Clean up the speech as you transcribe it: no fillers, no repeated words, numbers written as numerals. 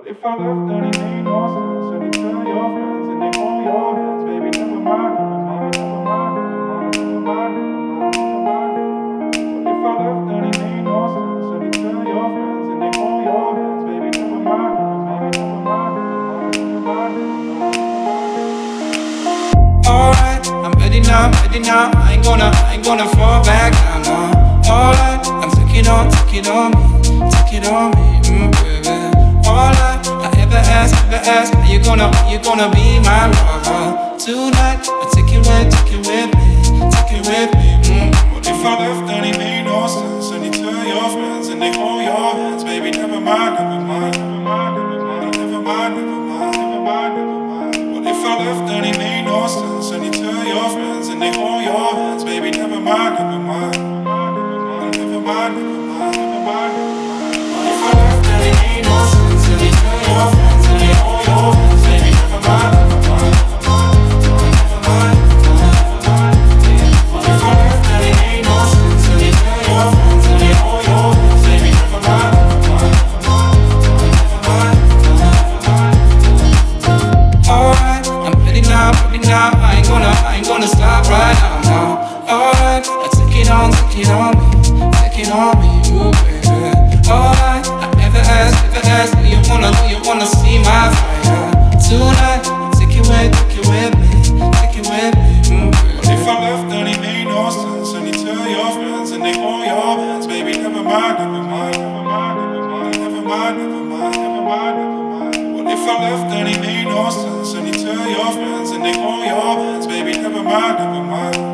If I left, then it made no sense. And you tell your friends and they hold your hands, baby. Never mind, never mind, never mind, never mind, never mind, never mind, never mind. If I left, then it made no sense. And you tell your friends and they hold your hands, baby. Never mind, never mind, never mind, never mind, never mind. Alright, I'm ready now. I ain't gonna fall back down now. Alright, I'm take it on me, baby. Alright, I ever ask, are you gonna be my lover tonight? I take it with me. What if I left and it made no sense? And you tell your friends and they hold your hands, baby. Never mind, never mind, never mind, never mind, never mind, never mind, never mind, never mind. What if I left and it made no sense? And you tell your friends and they hold your hands, baby. Never mind, never mind, never mind, never mind, never mind, never mind. What if I left and it made no sense? And you tell your friends and they hold your hands, baby. Never mind, never mind, never mind, never mind, never mind. What if I left and it made no sense? And you tell your friends and they hold your hands, baby. Never mind, never mind, never mind, never mind. Alright, I'm ready now. I ain't gonna stop right now. Alright, I take it on me, ooh baby. Alright, I never ask, do you wanna see my fire tonight? Take it with me, ooh baby. What if I left and it made no sense? And you tell your friends and they hold your hands, baby. Never mind, never mind, never mind, never mind, never mind, never mind, never mind, never mind. What if I left and it made no sense? And you tell your friends and they hold your hands, baby. Never mind, never mind.